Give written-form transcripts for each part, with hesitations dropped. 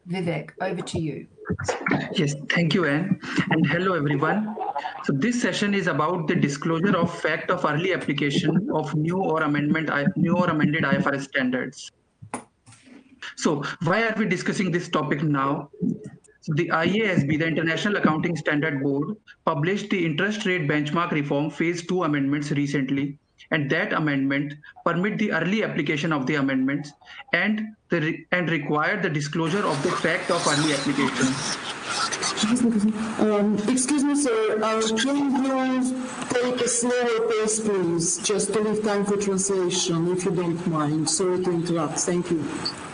Vivek, over to you. Yes, thank you, Anne. And hello, everyone. So this session is about the disclosure of fact of early application of new or amended IFRS standards. So why are we discussing this topic now? So the IASB, the International Accounting Standard Board, published the interest rate benchmark reform phase 2 amendments recently, and that amendment permit the early application of the amendments and require the disclosure of the fact of early application. Excuse me, sir. Can you take a slower pace, please, just to leave time for translation, if you don't mind? Sorry to interrupt. Thank you.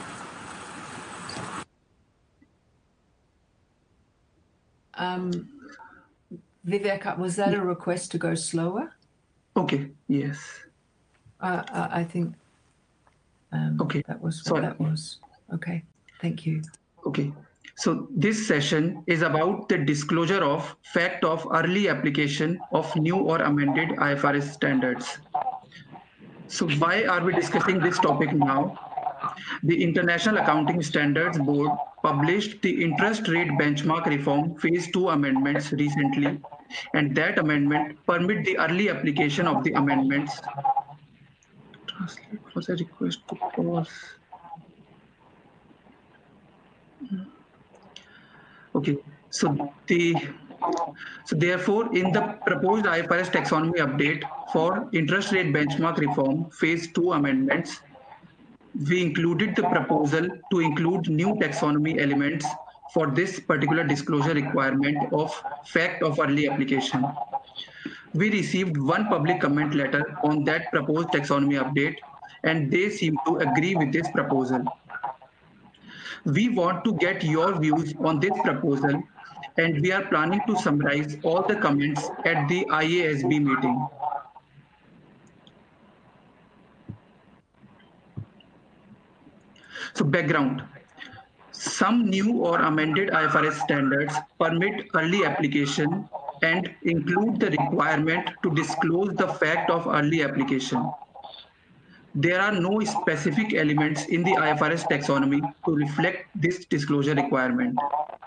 Vivek, was that a request to go slower? Okay, yes. I think Okay. that was what that was. Okay, thank you. Okay. So this session is about the disclosure of fact of early application of new or amended IFRS standards. So why are we discussing this topic now? The International Accounting Standards Board published the interest rate benchmark reform phase 2 amendments recently, and that amendment permit the early application of the amendments. Translate was a request to pause. Okay, so therefore, in the proposed IFRS taxonomy update for interest rate benchmark reform phase 2 amendments, we included the proposal to include new taxonomy elements for this particular disclosure requirement of fact of early application. We received one public comment letter on that proposed taxonomy update, and they seem to agree with this proposal. We want to get your views on this proposal, and we are planning to summarize all the comments at the IASB meeting. So background. Some new or amended IFRS standards permit early application and include the requirement to disclose the fact of early application. There are no specific elements in the IFRS taxonomy to reflect this disclosure requirement.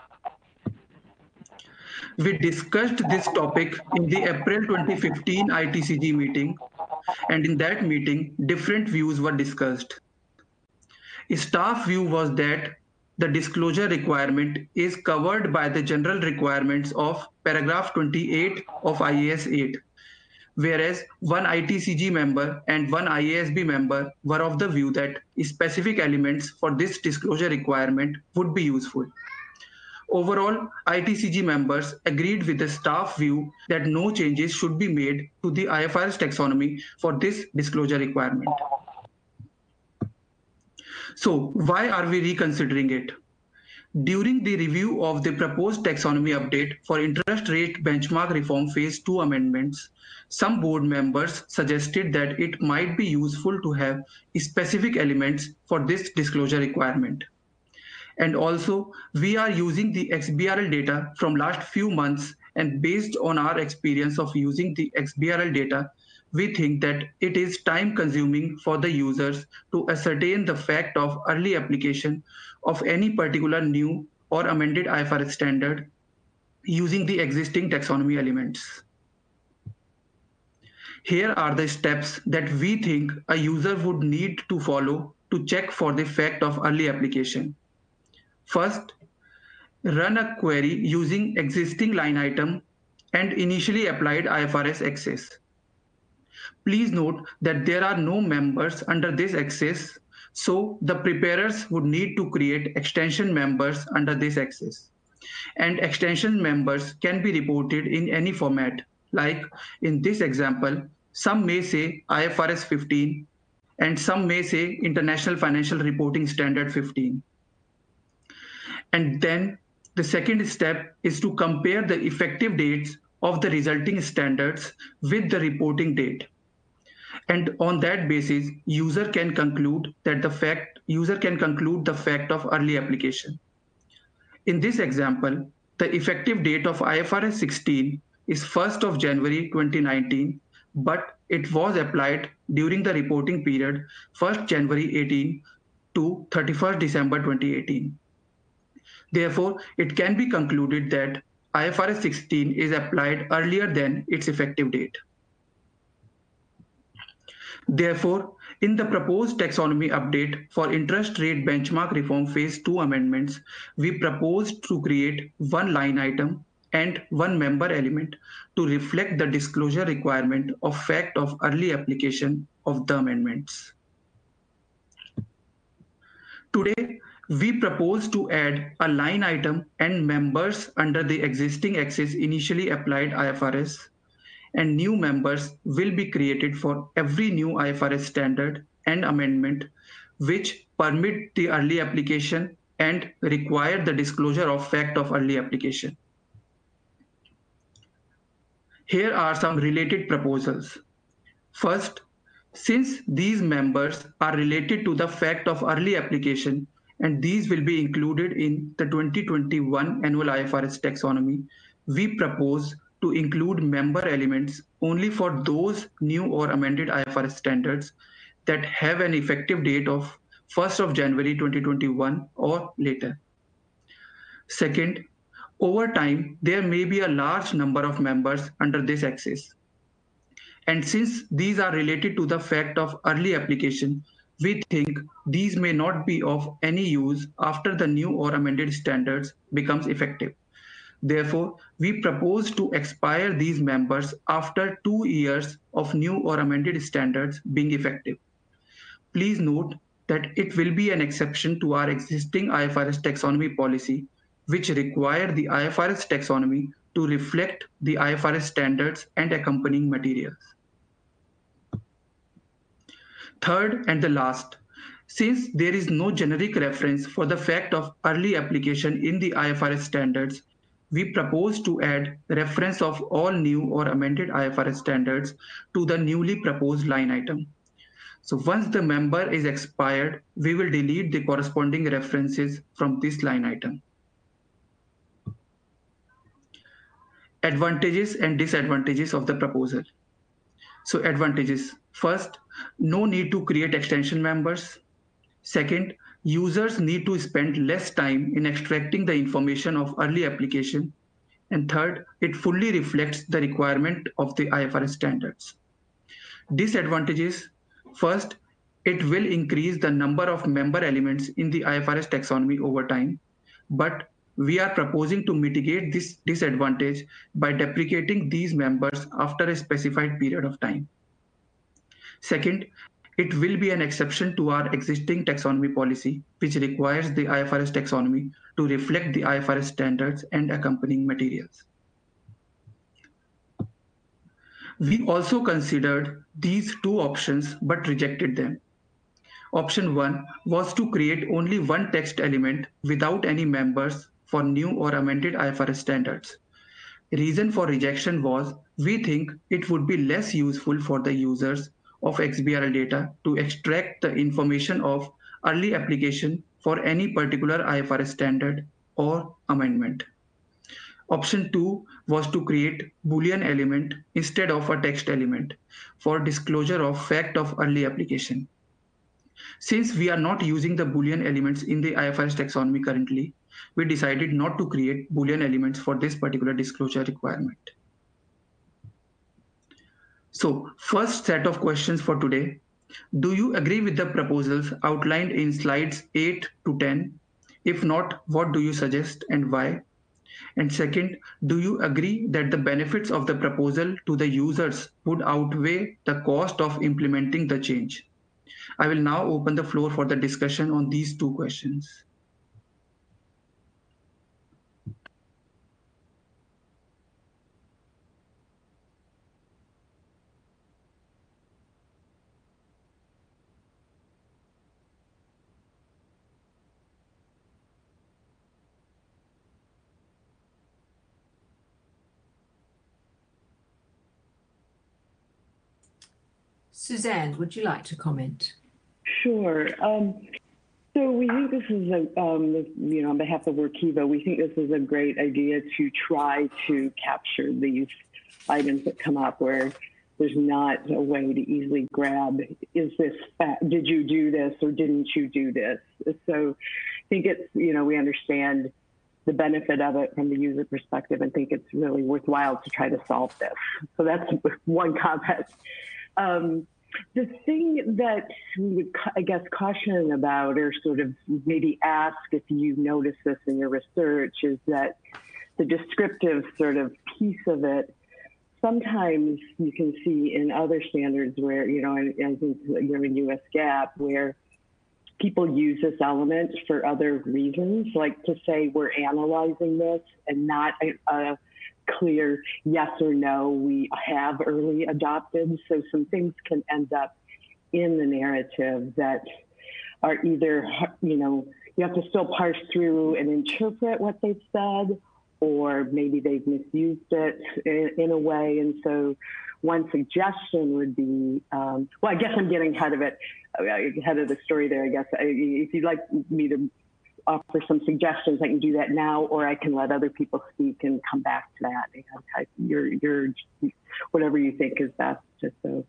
We discussed this topic in the April 2015 ITCG meeting, and in that meeting, different views were discussed. A staff view was that the disclosure requirement is covered by the general requirements of paragraph 28 of IAS 8, whereas one ITCG member and one IASB member were of the view that specific elements for this disclosure requirement would be useful. Overall, ITCG members agreed with the staff view that no changes should be made to the IFRS taxonomy for this disclosure requirement. So, why are we reconsidering it? During the review of the proposed taxonomy update for interest rate benchmark reform phase 2 amendments, some board members suggested that it might be useful to have specific elements for this disclosure requirement. And also, we are using the XBRL data from last few months, and based on our experience of using the XBRL data, we think that it is time consuming for the users to ascertain the fact of early application of any particular new or amended IFRS standard using the existing taxonomy elements. Here are the steps that we think a user would need to follow to check for the fact of early application. First, run a query using existing line item and initially applied IFRS access. Please note that there are no members under this access, so the preparers would need to create extension members under this access. And extension members can be reported in any format, like in this example, some may say IFRS 15 and some may say International Financial Reporting Standard 15. And then the second step is to compare the effective dates of the resulting standards with the reporting date. And on that basis, user can conclude the fact of early application. In this example, the effective date of IFRS 16 is 1st of January 2019, but it was applied during the reporting period 1st January 18 to 31st December 2018. Therefore, it can be concluded that IFRS 16 is applied earlier than its effective date. Therefore, in the proposed taxonomy update for interest rate benchmark reform phase 2 amendments, we propose to create one line item and one member element to reflect the disclosure requirement of fact of early application of the amendments. Today, we propose to add a line item and members under the existing axis initially applied IFRS, and new members will be created for every new IFRS standard and amendment which permit the early application and require the disclosure of fact of early application. Here are some related proposals. First, since these members are related to the fact of early application and these will be included in the 2021 annual IFRS taxonomy, we propose to include member elements only for those new or amended IFRS standards that have an effective date of 1st of January 2021 or later. Second, over time, there may be a large number of members under this axis. And since these are related to the fact of early application, we think these may not be of any use after the new or amended standards becomes effective. Therefore, we propose to expire these members after 2 years of new or amended standards being effective. Please note that it will be an exception to our existing IFRS taxonomy policy, which require the IFRS taxonomy to reflect the IFRS standards and accompanying materials. Third and the last, since there is no generic reference for the fact of early application in the IFRS standards, we propose to add reference of all new or amended IFRS standards to the newly proposed line item. So once the member is expired, we will delete the corresponding references from this line item. Advantages and disadvantages of the proposal. So advantages. First, no need to create extension members. Second, users need to spend less time in extracting the information of early application. And third, it fully reflects the requirement of the IFRS standards. Disadvantages. First, it will increase the number of member elements in the IFRS taxonomy over time, but we are proposing to mitigate this disadvantage by deprecating these members after a specified period of time. Second, it will be an exception to our existing taxonomy policy, which requires the IFRS taxonomy to reflect the IFRS standards and accompanying materials. We also considered these two options but rejected them. Option 1 was to create only one text element without any members for new or amended IFRS standards. Reason for rejection was we think it would be less useful for the users of XBRL data to extract the information of early application for any particular IFRS standard or amendment. Option 2 was to create Boolean element instead of a text element for disclosure of fact of early application. Since we are not using the Boolean elements in the IFRS taxonomy currently, we decided not to create Boolean elements for this particular disclosure requirement. So, first set of questions for today. Do you agree with the proposals outlined in slides 8 to 10? If not, what do you suggest and why? And second, do you agree that the benefits of the proposal to the users would outweigh the cost of implementing the change? I will now open the floor for the discussion on these two questions. Suzanne, would you like to comment? Sure. So we think this is on behalf of Workiva, we think this is a great idea to try to capture these items that come up where there's not a way to easily grab, is this fact, did you do this or didn't you do this? So I think it's, we understand the benefit of it from the user perspective and think it's really worthwhile to try to solve this. So that's one comment. The thing that we would, I guess, caution about, or sort of maybe ask if you notice this in your research, is that the descriptive sort of piece of it, sometimes you can see in other standards where, you know, I think you're in US GAAP, where people use this element for other reasons, like to say we're analyzing this and not a clear yes or no, we have early adopted. So some things can end up in the narrative that are either, you know, you have to still parse through and interpret what they've said, or maybe they've misused it in a way. And so one suggestion would be, well, I guess I'm getting ahead of the story there, I guess. If you'd like me to offer some suggestions, I can do that now, or I can let other people speak and come back to that. You're whatever you think is best. Just so.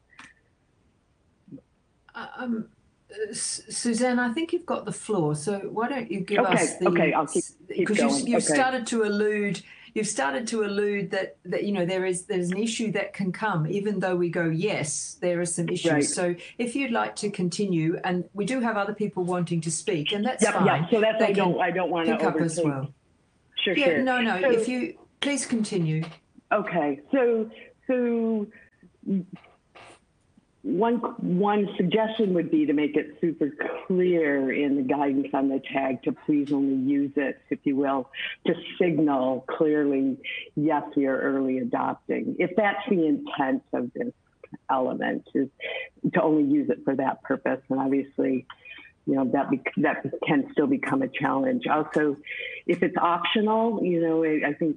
Suzanne, I think you've got the floor. So why don't you give us the? Okay, I'll keep going. You've started to allude. You've started to allude that you know there's an issue that can come even though we go yes, there are some issues. Right. So if you'd like to continue, and we do have other people wanting to speak, and that's fine. Yeah. So that's I don't want to pick up as well. Sure. No. So, if you please continue. Okay. So one suggestion would be to make it super clear in the guidance on the tag to please only use it, if you will, to signal clearly, yes, we are early adopting. If that's the intent of this element, is to only use it for that purpose. And obviously, you know, that can still become a challenge. Also, if it's optional, you know, I think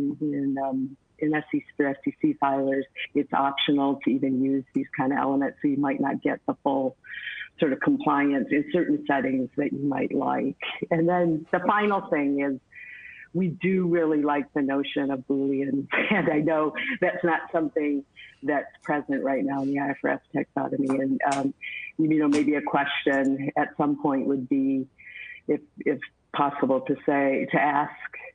in SEC for SEC filers, it's optional to even use these kind of elements, so you might not get the full sort of compliance in certain settings that you might like. And then the final thing is, we do really like the notion of Booleans, and I know that's not something that's present right now in the IFRS taxonomy. And you know, maybe a question at some point would be, if possible, to ask,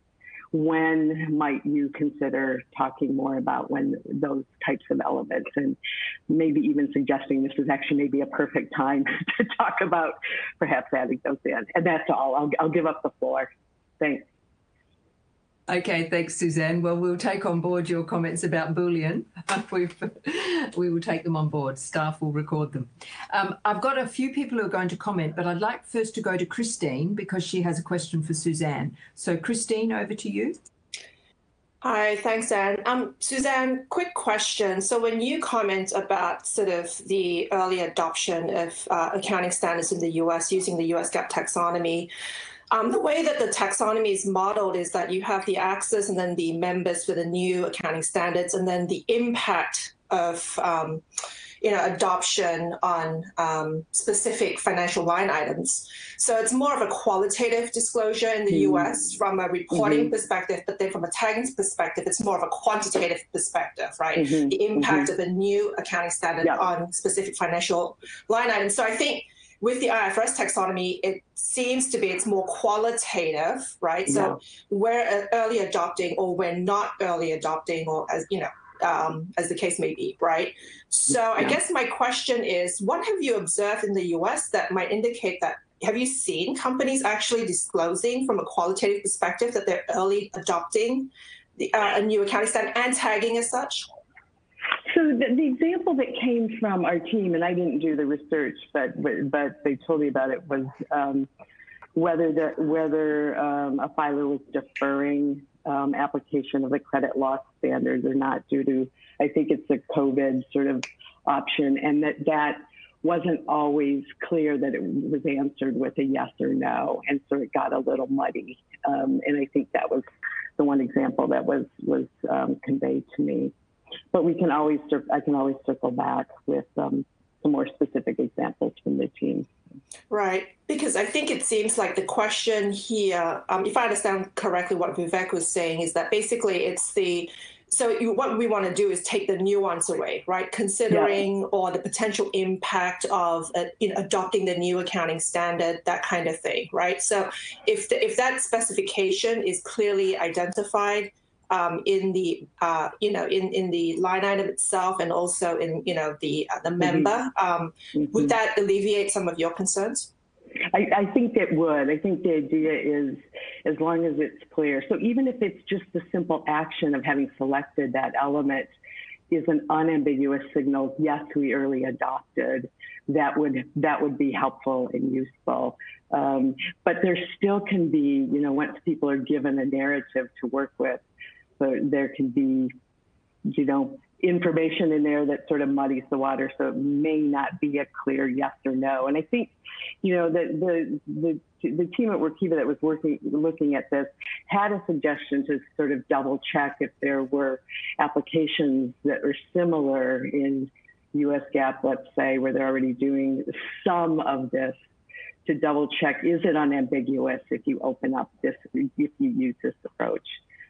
when might you consider talking more about when those types of elements, and maybe even suggesting this is actually maybe a perfect time to talk about perhaps adding those in. And that's all. I'll give up the floor. Thanks. Okay, thanks, Suzanne. Well, we'll take on board your comments about Boolean. We will take them on board. Staff will record them. I've got a few people who are going to comment, but I'd like first to go to Christine because she has a question for Suzanne. So, Christine, over to you. Hi, thanks, Anne. Suzanne, quick question. So when you comment about sort of the early adoption of accounting standards in the US using the US GAAP taxonomy, the way that the taxonomy is modeled is that you have the axis and then the members for the new accounting standards, and then the impact of adoption on specific financial line items. So it's more of a qualitative disclosure in the US from a reporting perspective, but then from a tagging perspective, it's more of a quantitative perspective, right? The impact of a new accounting standard on specific financial line items. So I think with the IFRS taxonomy, it seems to be it's more qualitative, right? So we're early adopting, or we're not early adopting, or as you know, as the case may be, right? So I guess my question is, what have you observed in the US that might indicate that? Have you seen companies actually disclosing from a qualitative perspective that they're early adopting a new accounting standard and tagging as such? So the example that came from our team, and I didn't do the research, but they told me about it, was whether a filer was deferring application of the credit loss standards or not due to, I think it's a COVID sort of option, and that wasn't always clear that it was answered with a yes or no, and so it got a little muddy. And I think that was the one example that was conveyed to me. But I can always circle back with some more specific examples from the team. Right, because I think it seems like the question here, if I understand correctly what Vivek was saying, is that basically it's the what we want to do is take the nuance away, right? Considering or the potential impact of adopting the new accounting standard, that kind of thing, right? So if that specification is clearly identified in the in the line item itself and also in the member, would that alleviate some of your concerns? I think it would. I think the idea is, as long as it's clear. So even if it's just the simple action of having selected that element is an unambiguous signal, yes, we early adopted, that would be helpful and useful. But there still can be, once people are given a narrative to work with, so there can be, information in there that sort of muddies the water, so it may not be a clear yes or no. And I think, that the team at Workiva that was looking at this had a suggestion to sort of double check if there were applications that are similar in US GAAP, let's say, where they're already doing some of this, to double check, is it unambiguous if you open up this, if you use this approach?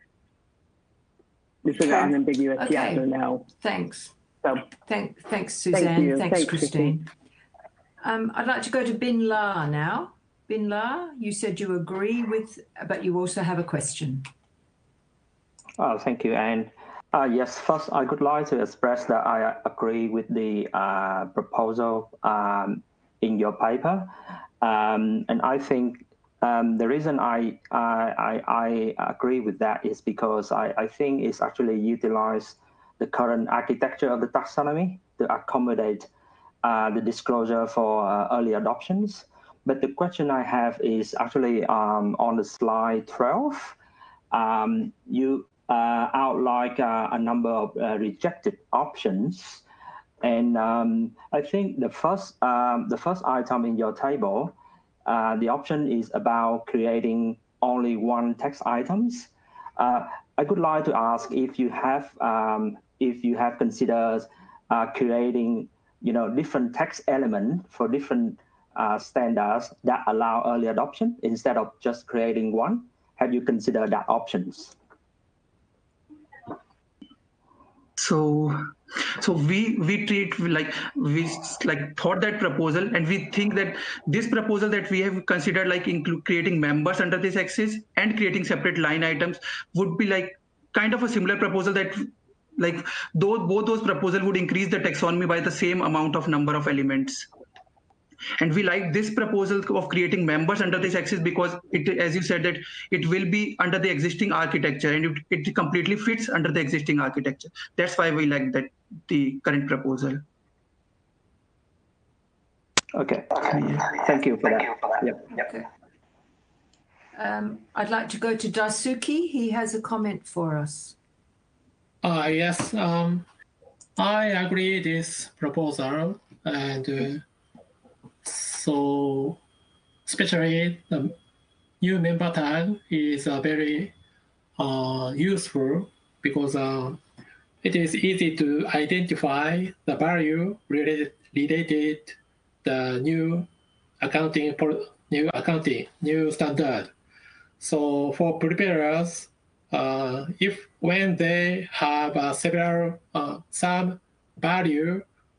Is it unambiguous, yes or no? Thanks. So, thanks, Suzanne. Thanks, Christine. I'd like to go to Bin La now. Bin La, you said you agree with, but you also have a question. Oh, thank you, Anne. Yes, first I would like to express that I agree with the proposal in your paper, and I think the reason I agree with that is because I think it's actually utilize the current architecture of the taxonomy to accommodate the disclosure for early adoptions. But the question I have is actually on the slide 12, you outline a number of rejected options. And I think the first item in your table, the option is about creating only one text items. I would like to ask if you have considered creating different text element for different standards that allow early adoption instead of just creating one. Have you considered that options? So we treat we thought that proposal, and we think that this proposal that we have considered, creating members under this axis and creating separate line items, would be kind of a similar proposal that both those proposals would increase the taxonomy by the same amount of number of elements. And we like this proposal of creating members under this axis because it, as you said, that it will be under the existing architecture and it completely fits under the existing architecture. That's why we like the current proposal. Okay. Thank you for that. Yep. Okay. I'd like to go to Daisuke. He has a comment for us. Yes, I agree this proposal, and so especially the new member tag is very useful because it is easy to identify the value related the new standard. So for preparers, when they have several some value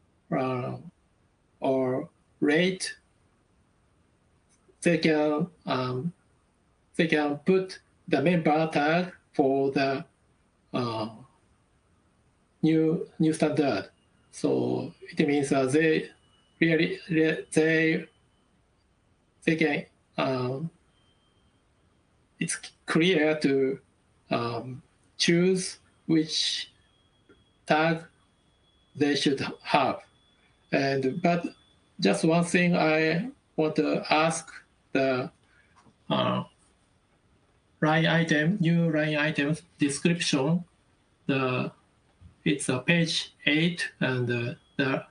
or rate, they can put the member tag for the new standard. So it means they can it's clear to choose which tag they should have. But just one thing I want to ask the new line item description. It's page 8 and the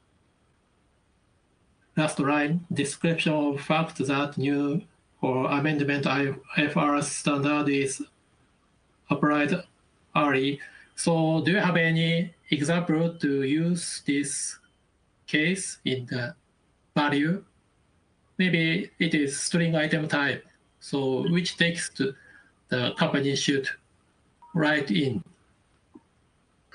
last line, description of fact that new or amendment IFRS standard is applied early. So do you have any example to use this case in the value? Maybe it is string item type. So which text the company should write in?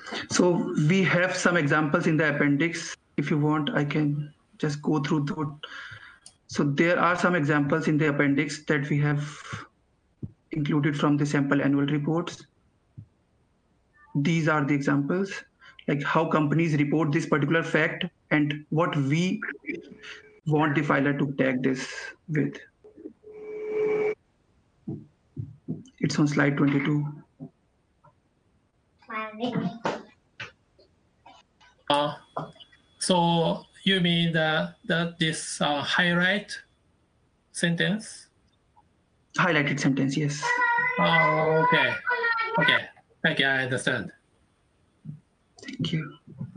So we have some examples in the appendix. If you want, I can just go through those. So there are some examples in the appendix that we have included from the sample annual reports. These are the examples, like how companies report this particular fact and what we want the filer to tag this with. It's on slide 22. So you mean that this highlight sentence? Highlighted sentence, yes. Oh, okay. Okay. Thank you. I understand. Thank you.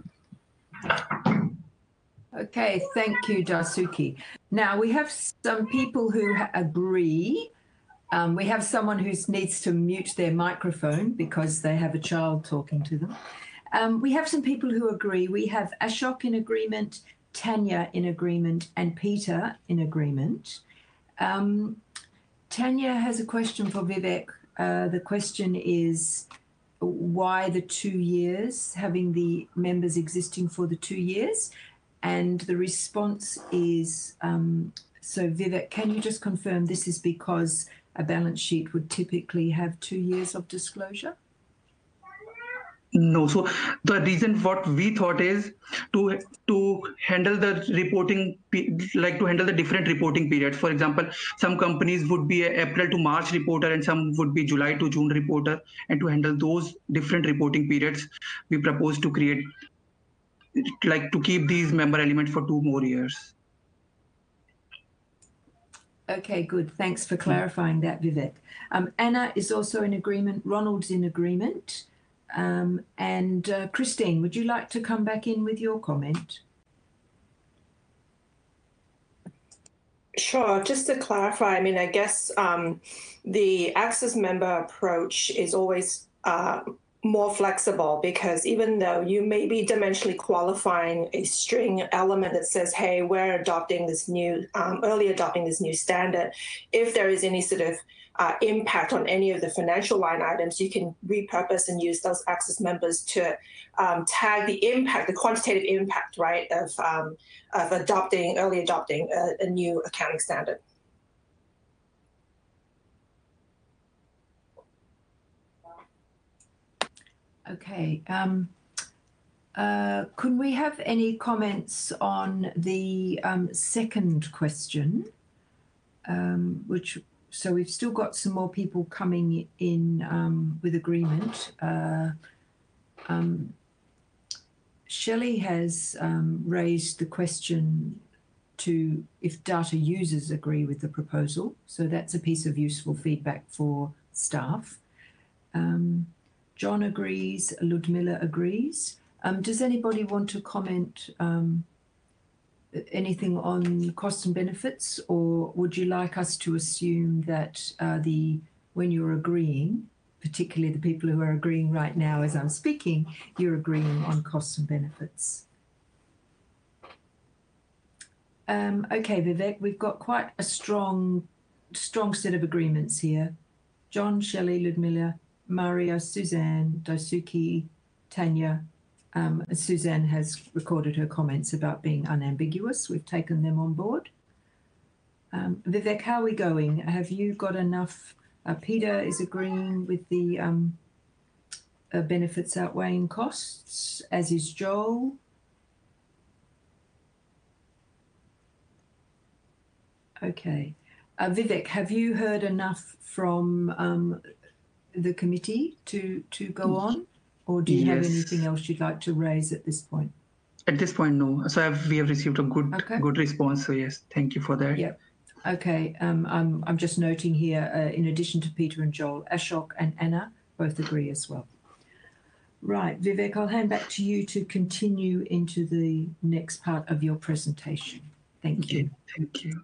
Okay, thank you, Daisuke. Now we have some people who agree. We have someone who needs to mute their microphone because they have a child talking to them. We have some people who agree. We have Ashok in agreement, Tanya in agreement, and Peter in agreement. Tanya has a question for Vivek. The question is, why the 2 years, having the members existing for the 2 years? And the response is, so Vivek, can you just confirm this is because a balance sheet would typically have 2 years of disclosure? No, so the reason what we thought is to handle the reporting, like to handle the different reporting periods. For example, some companies would be a April to March reporter and some would be July to June reporter. And to handle those different reporting periods, we propose to create, like to keep these member elements for 2 more years. Okay, good. Thanks for clarifying that, Vivek. Anna is also in agreement. Ronald's in agreement. And Christine, would you like to come back in with your comment? Sure. Just to clarify, I mean, I guess the access member approach is always more flexible because even though you may be dimensionally qualifying a string element that says, hey, we're adopting this new, early adopting this new standard, if there is any sort of impact on any of the financial line items, you can repurpose and use those access members to tag the impact, the quantitative impact, right, of early adopting a new accounting standard. Okay. Could we have any comments on the second question, so we've still got some more people coming in with agreement. Shelley has raised the question to if data users agree with the proposal. So that's a piece of useful feedback for staff. John agrees, Ludmilla agrees. Does anybody want to comment anything on costs and benefits, or would you like us to assume that when you're agreeing, particularly the people who are agreeing right now as I'm speaking, you're agreeing on costs and benefits? Okay, Vivek, we've got quite a strong set of agreements here. John, Shelley, Ludmilla, Maria, Suzanne, Daisuke, Tanya. Suzanne has recorded her comments about being unambiguous. We've taken them on board. Vivek, how are we going? Have you got enough? Peter is agreeing with the benefits outweighing costs, as is Joel. Okay. Vivek, have you heard enough from the committee to go on? Or do you have anything else you'd like to raise at this point? At this point, no. So we have received a good response. So yes, thank you for that. Yeah. Okay. I'm just noting here, in addition to Peter and Joel, Ashok and Anna both agree as well. Right, Vivek, I'll hand back to you to continue into the next part of your presentation. Thank you. Thank you.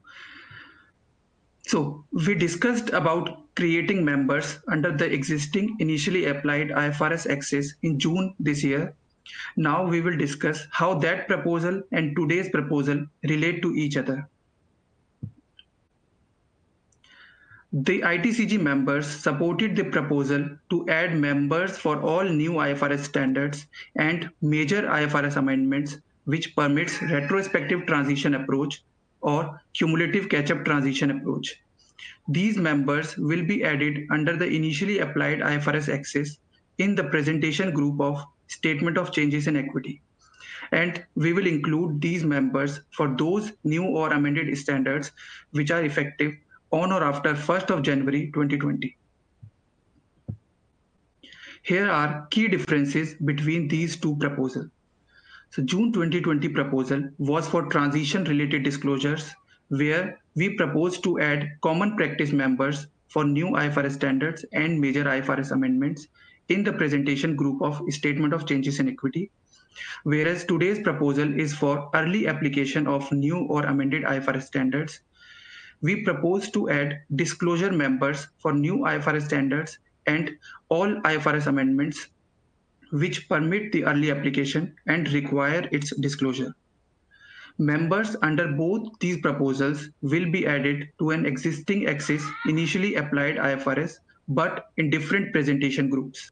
So we discussed about creating members under the existing initially applied IFRS access in June this year. Now we will discuss how that proposal and today's proposal relate to each other. The ITCG members supported the proposal to add members for all new IFRS standards and major IFRS amendments which permits retrospective transition approach or cumulative catch-up transition approach. These members will be added under the initially applied IFRS axis in the presentation group of Statement of Changes in Equity. And we will include these members for those new or amended standards which are effective on or after 1st of January 2020. Here are key differences between these two proposals. So June 2020 proposal was for transition-related disclosures, where we proposed to add common practice members for new IFRS standards and major IFRS amendments in the presentation group of Statement of Changes in Equity, whereas today's proposal is for early application of new or amended IFRS standards. We propose to add disclosure members for new IFRS standards and all IFRS amendments which permit the early application and require its disclosure. Members under both these proposals will be added to an existing axis initially applied IFRS, but in different presentation groups.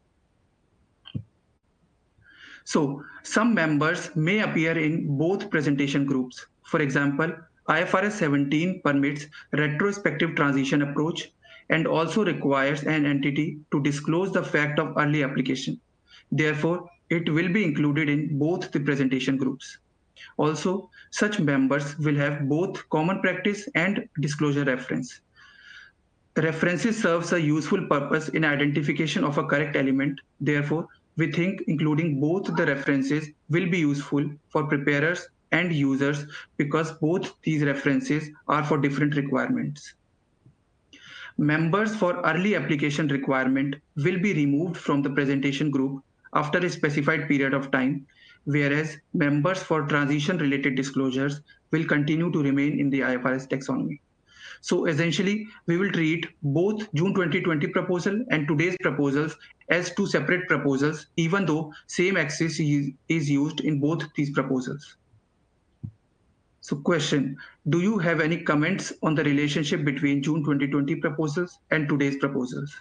So some members may appear in both presentation groups. For example, IFRS 17 permits retrospective transition approach and also requires an entity to disclose the fact of early application. Therefore, it will be included in both the presentation groups. Also, such members will have both common practice and disclosure reference. References serves a useful purpose in identification of a correct element. Therefore, we think including both the references will be useful for preparers and users because both these references are for different requirements. Members for early application requirement will be removed from the presentation group after a specified period of time, whereas members for transition-related disclosures will continue to remain in the IFRS taxonomy. So essentially, we will treat both June 2020 proposal and today's proposals as two separate proposals, even though same axis is used in both these proposals. So question, do you have any comments on the relationship between June 2020 proposals and today's proposals?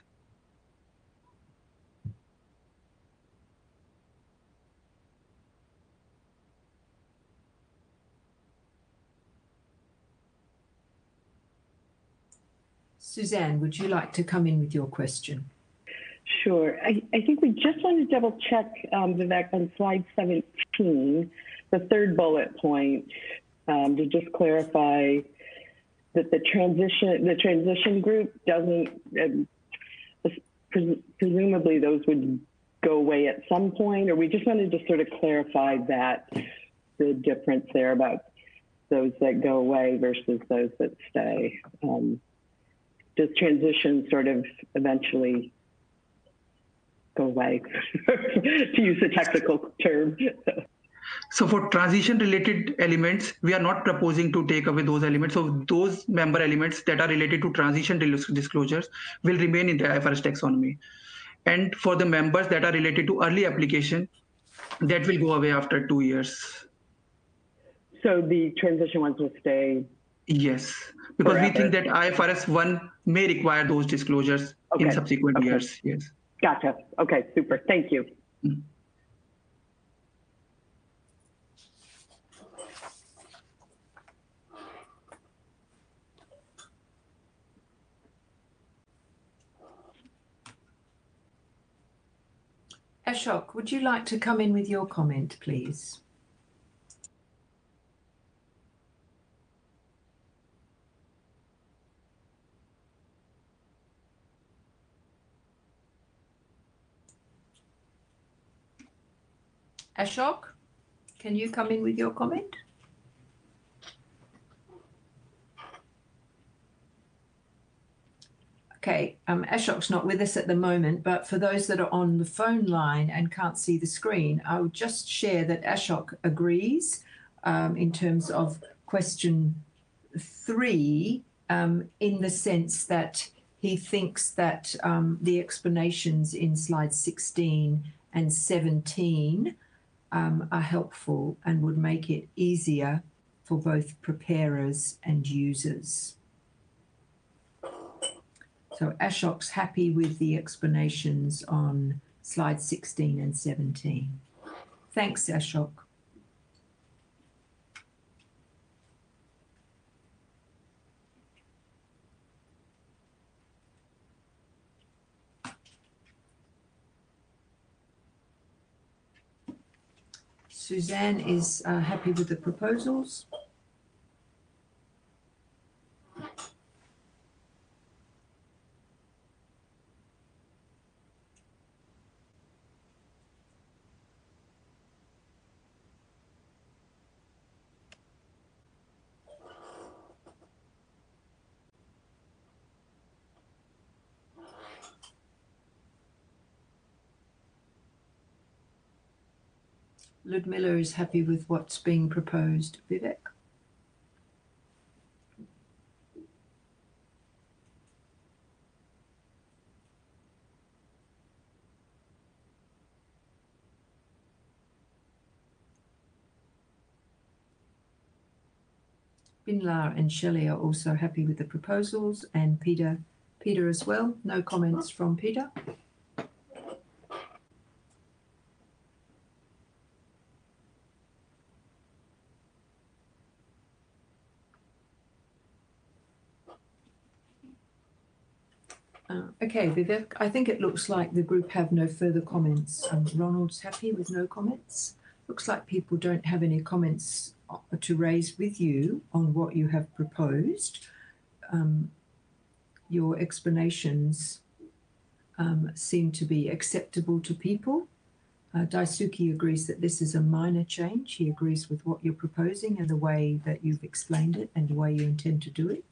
Suzanne, would you like to come in with your question? Sure. I think we just want to double check, Vivek, on slide 17, the third bullet point, to just clarify that the transition group doesn't, presumably those would go away at some point, or we just wanted to sort of clarify that, the difference there about those that go away versus those that stay. Does transition sort of eventually go away, to use a technical term? So for transition-related elements, we are not proposing to take away those elements. So those member elements that are related to transition disclosures will remain in the IFRS taxonomy. And for the members that are related to early application, that will go away after 2 years. So the transition ones will stay? Yes, because forever. we think that IFRS 1 may require those disclosures in subsequent years. Yes. Gotcha. Okay, super. Thank you. Mm. Ashok, would you like to come in with your comment, please? Ashok, can you come in with your comment? Okay, Ashok's not with us at the moment, but for those that are on the phone line and can't see the screen, I would just share that Ashok agrees in terms of question 3, in the sense that he thinks that the explanations in slides 16 and 17 are helpful and would make it easier for both preparers and users. So Ashok's happy with the explanations on slides 16 and 17. Thanks, Ashok. Suzanne is happy with the proposals. Ludmilla is happy with what's being proposed. Vivek? Binlar and Shelley are also happy with the proposals, and Peter as well. No comments from Peter. Okay, Vivek, I think it looks like the group have no further comments. Ronald's happy with no comments. Looks like people don't have any comments to raise with you on what you have proposed. Your explanations seem to be acceptable to people. Daisuke agrees that this is a minor change. He agrees with what you're proposing and the way that you've explained it and the way you intend to do it.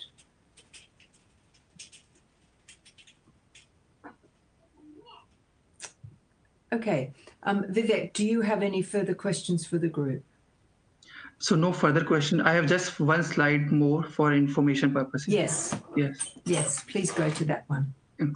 Okay, Vivek, do you have any further questions for the group? So no further question. I have just one slide more for information purposes. Yes. Yes. Yes, please go to that one.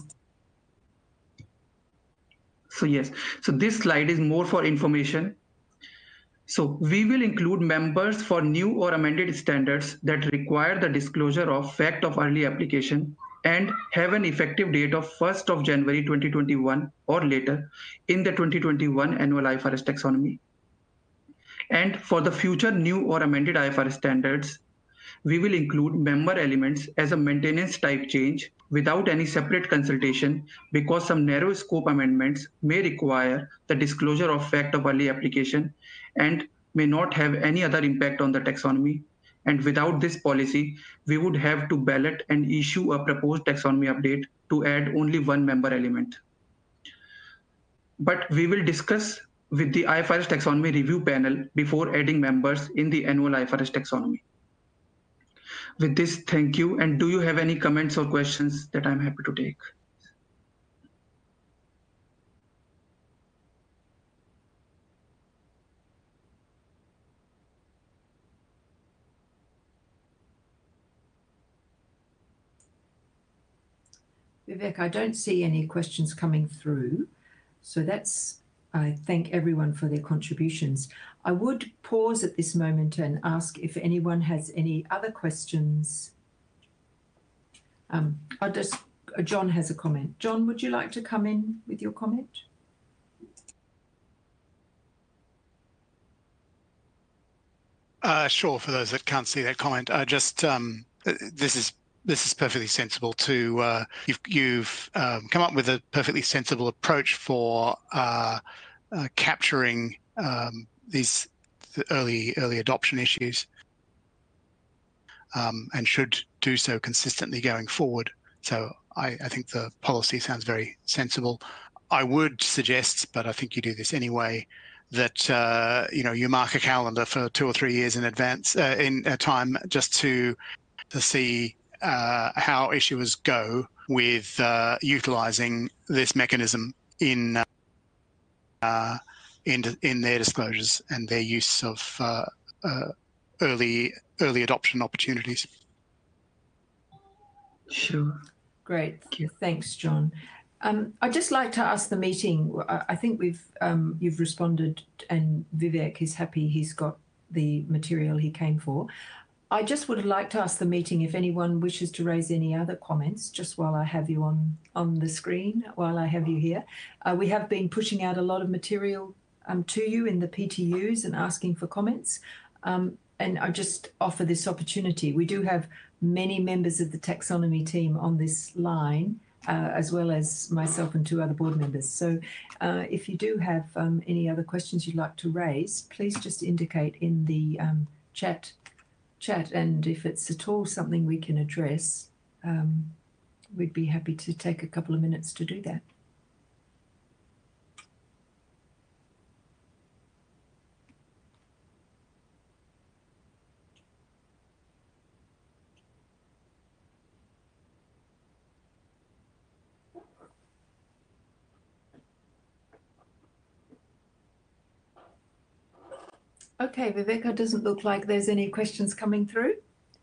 So yes, so this slide is more for information. So we will include members for new or amended standards that require the disclosure of fact of early application and have an effective date of 1st of January 2021 or later in the 2021 annual IFRS taxonomy. And for the future new or amended IFRS standards, we will include member elements as a maintenance type change without any separate consultation because some narrow scope amendments may require the disclosure of fact of early application and may not have any other impact on the taxonomy. And without this policy, we would have to ballot and issue a proposed taxonomy update to add only one member element. But we will discuss with the IFRS taxonomy review panel before adding members in the annual IFRS taxonomy. With this, thank you. And do you have any comments or questions that I'm happy to take? Vivek, I don't see any questions coming through. So I thank everyone for their contributions. I would pause at this moment and ask if anyone has any other questions. John has a comment. John, would you like to come in with your comment? Sure, for those that can't see that comment, this is perfectly sensible to you've come up with a perfectly sensible approach for capturing these early adoption issues and should do so consistently going forward. So I think the policy sounds very sensible. I would suggest, but I think you do this anyway, that you mark a calendar for 2 or 3 years in advance in time just to see how issuers go with utilizing this mechanism in their disclosures and their use of early adoption opportunities. Sure. Great. Thanks, John. I'd just like to ask the meeting, I think you've responded and Vivek is happy he's got the material he came for. I just would like to ask the meeting if anyone wishes to raise any other comments, just while I have you on the screen, while I have you here. We have been pushing out a lot of material to you in the PTUs and asking for comments. And I just offer this opportunity. We do have many members of the taxonomy team on this line, as well as myself and 2 other board members. So if you do have any other questions you'd like to raise, please just indicate in the chat, and if it's at all something we can address, we'd be happy to take a couple of minutes to do that. Okay, Viveka, doesn't look like there's any questions coming through.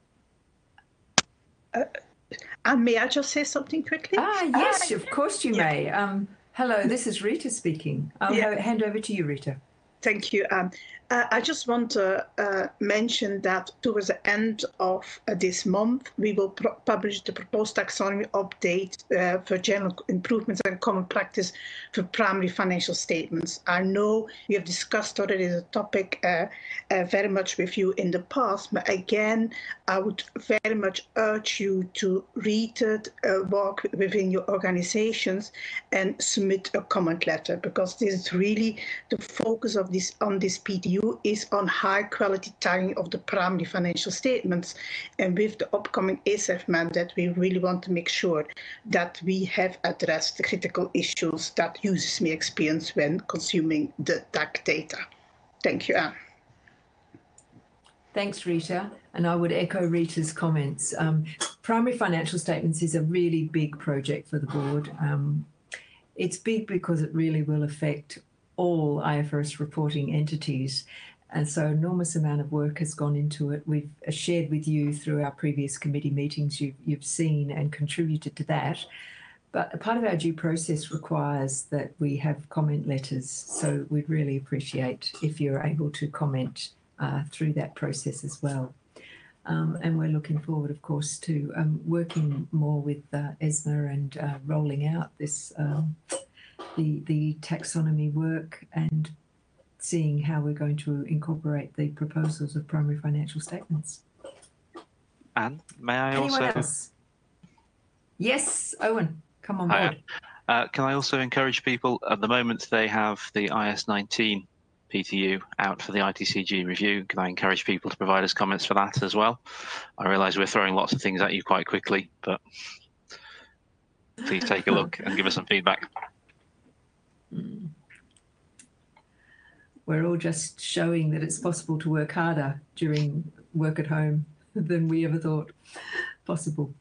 And may I just say something quickly? Yes, of course you may. Hello, this is Rita speaking. I'll hand over to you, Rita. Thank you. I just want to mention that towards the end of this month, we will publish the proposed taxonomy update for general improvements and common practice for primary financial statements. I know we have discussed already the topic very much with you in the past, but again, I would very much urge you to read it, work within your organizations, and submit a comment letter, because this is really the focus of this PTU is on high quality tagging of the primary financial statements. And with the upcoming ASAF mandate, we really want to make sure that we have addressed the critical issues that users may experience when consuming the TAC data. Thank you, Anne. Thanks, Rita. And I would echo Rita's comments. Primary financial statements is a really big project for the board. It's big because it really will affect all IFRS reporting entities. And so enormous amount of work has gone into it. We've shared with you through our previous committee meetings, you've seen and contributed to that. But a part of our due process requires that we have comment letters. So we'd really appreciate if you're able to comment through that process as well. And we're looking forward, of course, to working more with ESMA and rolling out this the taxonomy work and seeing how we're going to incorporate the proposals of primary financial statements. Anne, may I Anyone also? Else? Yes, Owen, come on board. Can I also encourage people, at the moment they have the IS19 PTU out for the ITCG review. Can I encourage people to provide us comments for that as well? I realise we're throwing lots of things at you quite quickly, but please take a look and give us some feedback. We're all just showing that it's possible to work harder during work at home than we ever thought possible.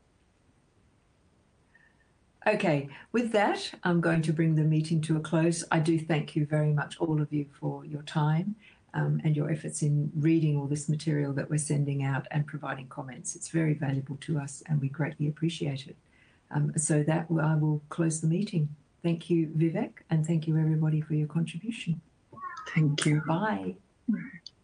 Okay, with that, I'm going to bring the meeting to a close. I do thank you very much, all of you, for your time and your efforts in reading all this material that we're sending out and providing comments. It's very valuable to us and we greatly appreciate it. So that I will close the meeting. Thank you, Vivek, and thank you, everybody, for your contribution. Thank you. Bye.